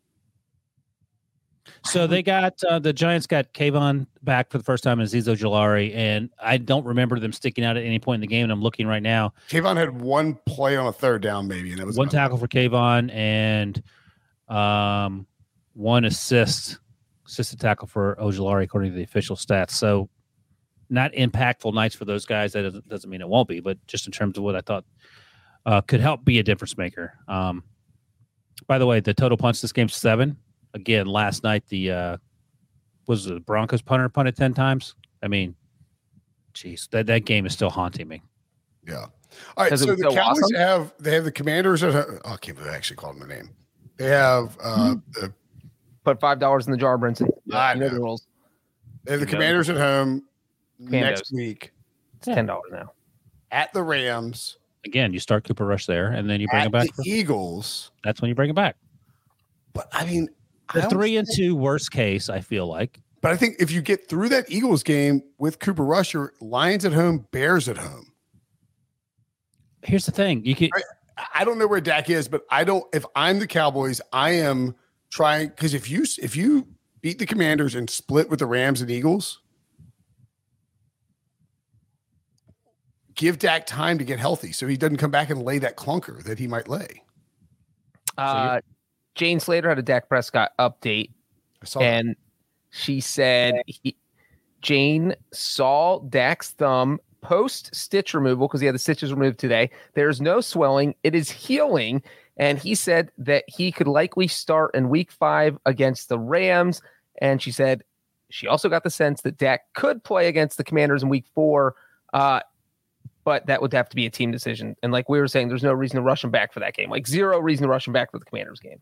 so they got uh, the Giants got Kayvon back for the first time in Azeez Ojulari, and I don't remember them sticking out at any point in the game. And I'm looking right now. Kayvon had one play on a third down, maybe, and it was one tackle for Kayvon and um, one assist, assisted tackle for Ojulari, according to the official stats. So not impactful nights for those guys. That doesn't, doesn't mean it won't be, but just in terms of what I thought uh, could help be a difference maker. Um, by the way, the total punch this game's seven. Again, last night the uh, was the Broncos punter punted ten times. I mean, geez, that, that game is still haunting me. Yeah. All right. So the so Cowboys awesome? have they have the Commanders. At, oh, I can't believe I actually called them their name. They have uh, mm-hmm. the put five dollars in the jar, Brinson. I know. You know the rules. They have the Commanders at home next week. It's ten dollars now. At the Rams. Again, you start Cooper Rush there, and then you bring at it back. The for, Eagles. That's when you bring it back. But I mean, the I three and two worst case, I feel like. But I think if you get through that Eagles game with Cooper Rush, you're Lions at home, Bears at home. Here's the thing: you can. I, I don't know where Dak is, but I don't. If I'm the Cowboys, I am trying because if you if you beat the Commanders and split with the Rams and Eagles, give Dak time to get healthy so he doesn't come back and lay that clunker that he might lay. Uh, Jane Slater had a Dak Prescott update, I saw and that. She said he, Jane saw Dak's thumb post stitch removal because he had the stitches removed today. There's no swelling. It is healing. And he said that he could likely start in week five against the Rams. And she said she also got the sense that Dak could play against the Commanders in week four. Uh, but that would have to be a team decision. And like we were saying, there's no reason to rush him back for that game. Like zero reason to rush him back for the Commanders game.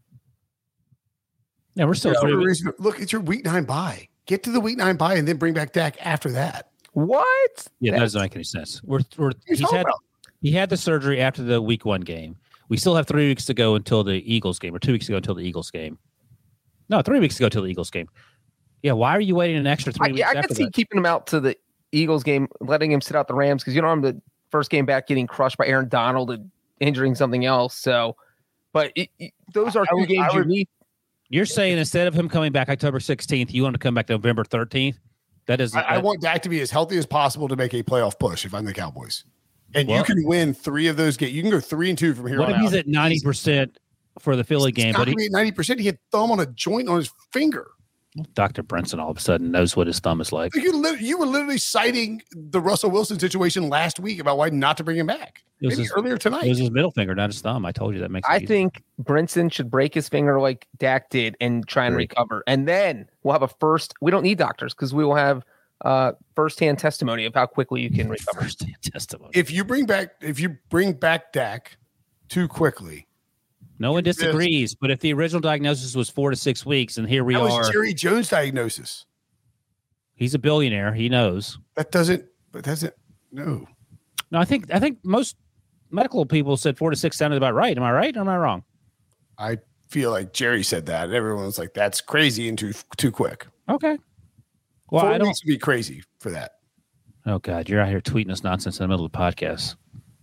Yeah, we're still no three reason to, look, it's your week nine bye. Get to the week nine bye and then bring back Dak after that. What? Yeah, that doesn't make any sense. We're, we're he's had about? he had the surgery after the week one game. We still have three weeks to go until the Eagles game, or two weeks to go until the Eagles game. No, three weeks to go until the Eagles game. Yeah, why are you waiting an extra three I, weeks? Yeah, I after could see that? keeping him out to the Eagles game, letting him sit out the Rams because you don't have the first game back getting crushed by Aaron Donald and injuring something else. So, but it, it, those are two would, games would, you need. You're saying instead of him coming back October sixteenth, you want to come back November thirteenth? That is. I, I want Dak to be as healthy as possible to make a playoff push if I'm the Cowboys. And well, you can win three of those games. You can go three and two from here what on if out. he's at ninety percent for the Philly it's game? But he be at ninety percent. He had thumb on a joint on his finger. Doctor Brinson all of a sudden knows what his thumb is like. You, li- you were literally citing the Russell Wilson situation last week about why not to bring him back. It was Maybe his, earlier tonight. It was his middle finger, not his thumb. I told you that makes. It I easy. think Brinson should break his finger like Dak did and try and Great. recover, and then we'll have a first. We don't need doctors because we will have uh, firsthand testimony of how quickly you can recover. Firsthand testimony. If you bring back, if you bring back Dak too quickly. No one disagrees, but if the original diagnosis was four to six weeks, and here we that are, was Jerry Jones' diagnosis. He's a billionaire. He knows. That doesn't. But doesn't. No. No, I think I think most medical people said four to six sounded about right. Am I right? Or am I wrong? I feel like Jerry said that. And everyone was like, "That's crazy and too too quick." Okay. Well, Four I don't weeks would be crazy for that. Oh God, you're out here tweeting us nonsense in the middle of the podcast.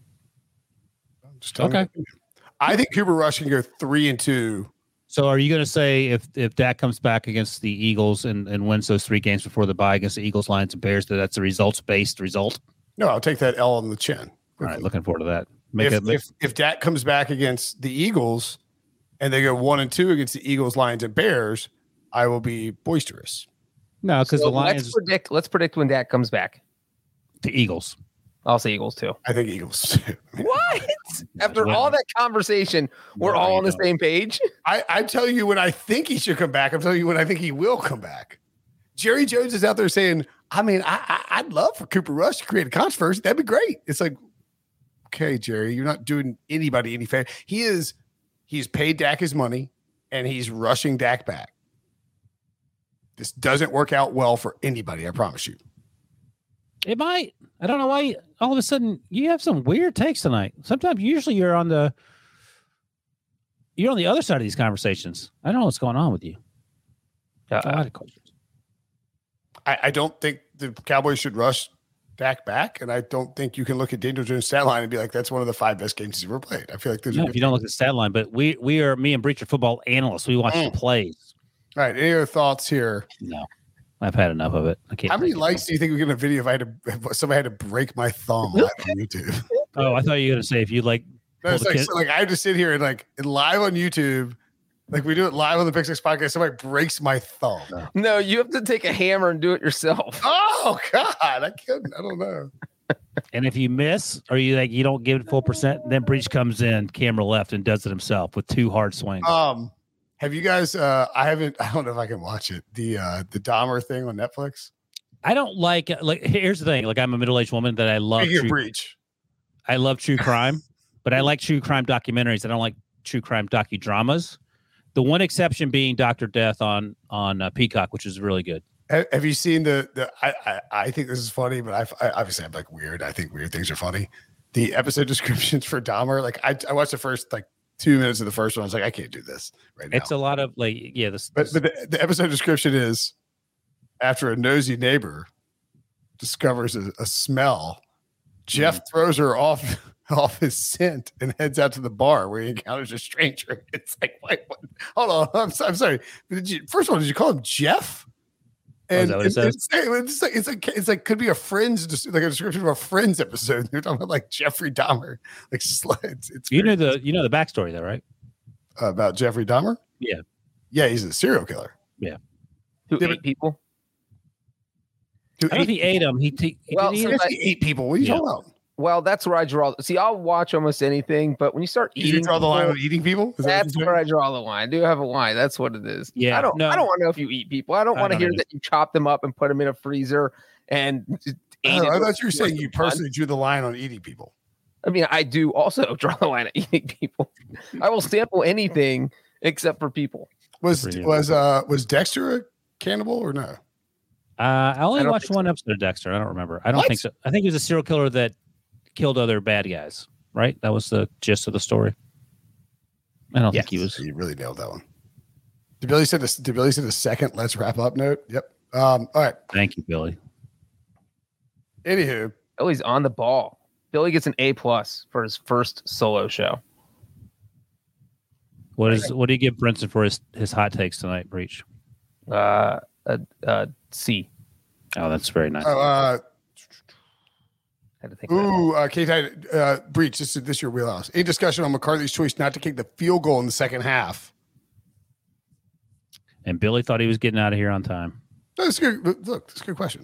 Just okay. Me. I think Cooper Rush can go three and two. So are you going to say if if Dak comes back against the Eagles and, and wins those three games before the bye against the Eagles, Lions, and Bears, that that's a results-based result? No, I'll take that L on the chin. All right, looking forward to that. Make if, a, if if Dak comes back against the Eagles and they go one and two against the Eagles, Lions, and Bears, I will be boisterous. No, because so the Lions let's predict. Let's predict when Dak comes back. The Eagles. I'll say Eagles too. I think Eagles. What? After all that conversation, we're No, all you on the don't. same page. I, I tell you when I think he should come back. I'm telling you when I think he will come back. Jerry Jones is out there saying, I mean, I, I, I'd love for Cooper Rush to create a controversy. That'd be great. It's like, okay, Jerry, you're not doing anybody any favor. He is, he's paid Dak his money and he's rushing Dak back. This doesn't work out well for anybody, I promise you. It might. I don't know why all of a sudden you have some weird takes tonight. Sometimes usually you're on the you're on the other side of these conversations. I don't know what's going on with you. Uh, A lot of questions. I, I don't think the Cowboys should rush Dak back, and I don't think you can look at Daniel Jones' stat line and be like, that's one of the five best games he's ever played. I feel like there's No, a if you don't look at the stat line, but we we are me and Breach are football analysts. We watch Mm. the plays. All right, any other thoughts here? No. I've had enough of it. I can't. How many take it. likes do you think we get in a video if I had to, if somebody had to break my thumb live on YouTube? Oh, I thought you were going to say if you like. No, it's pull the like, kid- so like I have to sit here and like and live on YouTube, like we do it live on the Pick Six podcast. Somebody breaks my thumb. No, you have to take a hammer and do it yourself. Oh God, I couldn't. I don't know. And if you miss or you like you don't give it full percent, then Breach comes in, camera left, and does it himself with two hard swings. Um, Have you guys? Uh, I haven't. I don't know if I can watch it. The uh, the Dahmer thing on Netflix. I don't like like. Here's the thing. Like, I'm a middle aged woman that I love. True, true, breach. I love true crime, but I like true crime documentaries. I don't like true crime docudramas. The one exception being Doctor Death on on uh, Peacock, which is really good. Have, have you seen the? the I, I I think this is funny, but I, I obviously I'm like weird. I think weird things are funny. The episode descriptions for Dahmer. Like I I watched the first like. Two minutes of the first one, I was like, I can't do this right now. It's a lot of like, yeah. This, but this, but the, the episode description is after a nosy neighbor discovers a, a smell, Jeff mm. throws her off off his scent and heads out to the bar where he encounters a stranger. It's like, wait, what? Hold on, I'm, so, I'm sorry. Did you, first of all, did you call him Jeff? And oh, is that what it it's, it's, like it's like it's like could be a Friends, like a description of a Friends episode. They're talking about like Jeffrey Dahmer, like it's, it's you know the you know the backstory though, right? Uh, about Jeffrey Dahmer? Yeah, yeah, he's a serial killer. Yeah, who yeah, ate people? Who I don't know if he ate them. He, he, well, he, so he that, ate people. What are you yeah. talking about? Well, that's where I draw. See, I'll watch almost anything, but when you start you eating, draw the people, line on eating people. Is that's that where I draw the line. I do have a line. That's what it is. Yeah, I don't. no. I don't want to know if you eat people. I don't want to hear either. that you chop them up and put them in a freezer and. I, I thought you were saying you personally drew the line on eating people. I mean, I do also draw the line at eating people. I will sample anything except for people. Was was uh was Dexter a cannibal or no? Uh, I only I watched one so. episode of Dexter. I don't remember. I don't What? think so. I think he was a serial killer that killed other bad guys. Right? That was the gist of the story. I don't Yes. think he was. You really nailed that one. Did Billy say this? Did Billy say the second? Let's wrap up note. Yep. Um. All right. Thank you, Billy. Anywho, Billy's on the ball. Billy gets an A plus for his first solo show. What is? What do you give Brinson for his his hot takes tonight, Breach? Uh, a, a C. Oh, that's very nice. oh, uh, I had to think. About ooh, uh, Kate, uh, Breach. This is this your wheelhouse. A discussion on McCarthy's choice not to kick the field goal in the second half. And Billy thought he was getting out of here on time. That's good. Look, that's a good question.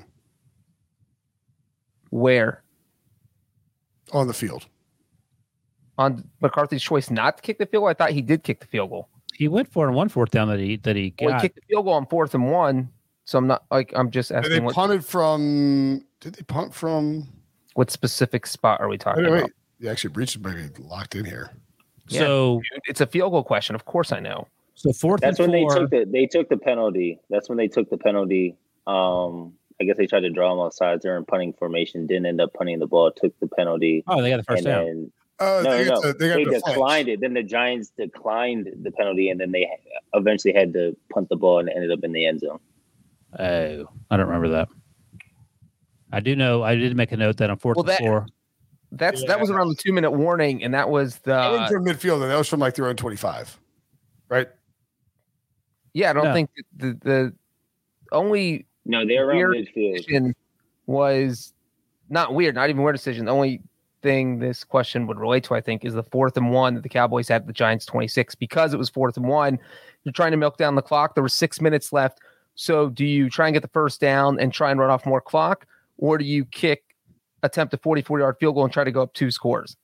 Where On the field. on McCarthy's choice not to kick the field goal? I thought he did kick the field goal. He went for it on one fourth down that he that he got. Well, he kicked the field goal on fourth and one. So I'm not like I'm just And asking they what, punted from. Did they punt from? what specific spot are we talking Wait, wait. about? Yeah, actually, Breach is maybe locked in here. So Dude, it's a field goal question. Of course I know. so fourth That's and when four. they took the they took the penalty. That's when they took the penalty. Um, I guess they tried to draw them off sides. They're in punting formation. Didn't end up punting the ball. Took the penalty. Oh, they got the first and down. then Uh, no, they no, got no. to- they got They to declined flinch. it. Then the Giants declined the penalty, and then they eventually had to punt the ball and ended up in the end zone. Oh, I don't remember that. I do know. I did make a note that on fourth Well, and that- four. That's Yeah. that was around the two minute warning, and that was I think the from midfield, and that was from like their own twenty-five, right? yeah. I don't No. think the the only No, they're around Weird midfield. decision was not weird, not even weird decision. The only thing this question would relate to, I think, is the fourth and one that the Cowboys had at the Giants twenty-six. Because it was fourth and one, you're trying to milk down the clock. There were six minutes left. So do you try and get the first down and try and run off more clock, or do you kick, attempt a forty-four yard field goal and try to go up two scores?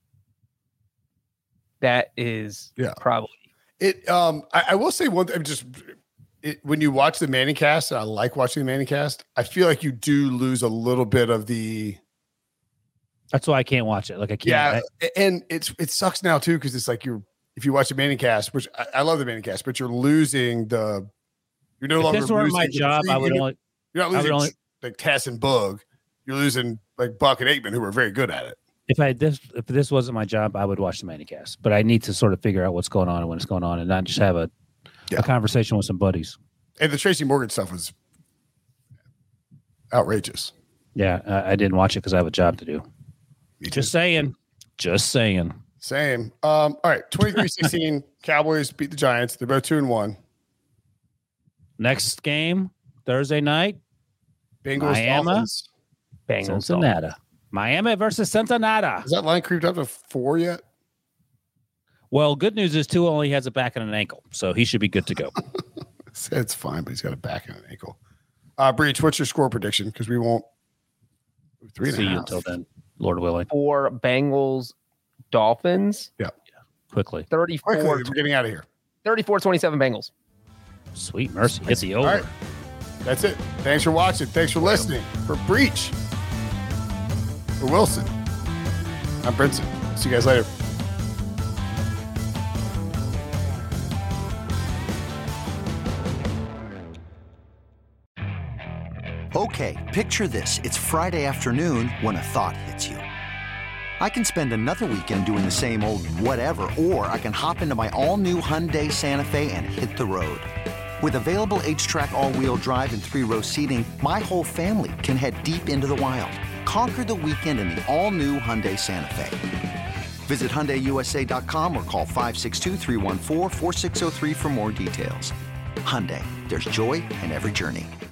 That is Yeah. probably It. Um, I, I will say one thing. Just it, when you watch the Manning cast, and I like watching the Manning cast. I feel like you do lose a little bit of the. That's why I can't watch it. Like I can't. Yeah, I- and it's it sucks now too because it's like you're if you watch the Manning cast, which I, I love the Manning cast, but you're losing the. You're no if longer. this weren't my losing the job, I would preview. only. You're not I would losing only- like Tess and Bug. You're losing like Buck and Aikman, who were very good at it. If I this if this wasn't my job, I would watch the Manicast. But I need to sort of figure out what's going on and when it's going on, and not just have a Yeah. a conversation with some buddies. And the Tracy Morgan stuff was outrageous. Yeah, I, I didn't watch it because I have a job to do. Me Just too. saying. Just saying. Same. Um, all right, twenty-three sixteen, Cowboys beat the Giants. They're both two and one. Next game Thursday night, Bengals, Miami. Dolphins. Bengals. Cincinnati. Miami versus Cincinnati. Has that line creeped up to four yet? Well, good news is Tua only has a back and an ankle, so he should be good to go. It's, it's fine, but he's got a back and an ankle. Uh, Breach, what's your score prediction? Because we won't. Three and See a you half. until then, Lord willing. For Bengals, Dolphins, Quickly. thirty-four. Quickly, we're getting out of here. thirty-four twenty-seven Bengals. Sweet mercy. Hit the over. All right. That's it. Thanks for watching. Thanks for listening. For Breach, for Wilson, I'm Brinson. See you guys later. Okay, picture this. It's Friday afternoon when a thought hits you. I can spend another weekend doing the same old whatever, or I can hop into my all-new Hyundai Santa Fe and hit the road. With available H-Track all-wheel drive and three-row seating, my whole family can head deep into the wild. Conquer the weekend in the all-new Hyundai Santa Fe. Visit Hyundai U S A dot com or call five six two, three one four, four six zero three for more details. Hyundai, there's joy in every journey.